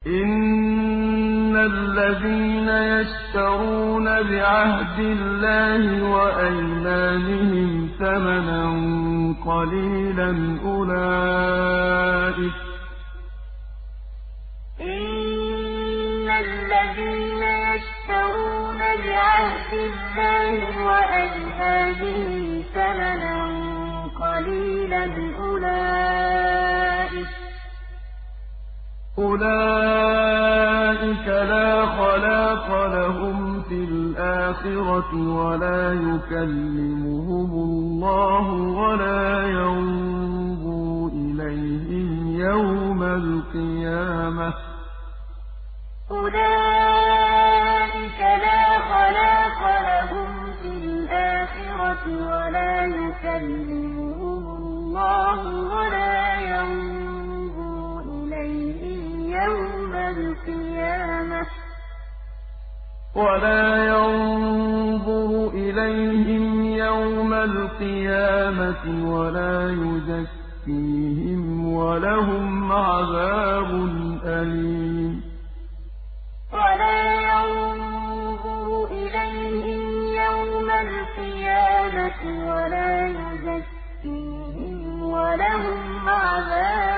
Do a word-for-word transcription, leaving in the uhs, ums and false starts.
إِنَّ الَّذِينَ يَشْتَرُونَ بِعَهْدِ اللَّهِ وَأَيْمَانِهِمْ ثَمَنًا قَلِيلًا أُولَٰئِكَ إِنَّ الَّذِينَ يَشْتَرُونَ بِعَهْدِ اللَّهِ وَأَيْمَانِهِمْ ثَمَنًا قَلِيلًا أُولَٰئِكَ أُولَٰئِكَ لَا خَلَاقَ لَهُمْ فِي الْآخِرَةِ وَلَا يُكَلِّمُهُمُ اللَّهُ وَلَا يَنظُرُ إِلَيْهِمْ يَوْمَ الْقِيَامَةِ ۗ أُولَٰئِكَ لَا خَلَاقَ لَهُمْ فِي الْآخِرَةِ وَلَا يُكَلِّمُهُمُ اللَّهُ وَلَا يَنظُرُ إِلَيْهِمْ يَوْمَ الْقِيَامَةِ ۗ وَلَا يَنظُرُ إِلَيْهِمْ يَوْمَ الْقِيَامَةِ وَلَا يُزَكِّيهِمْ وَلَهُمْ عَذَابٌ أَلِيمٌ وَلَا يَنظُرُ إِلَيْهِمْ يَوْمَ الْقِيَامَةِ وَلَا يُزَكِّيهِمْ وَلَهُمْ عَذَابٌ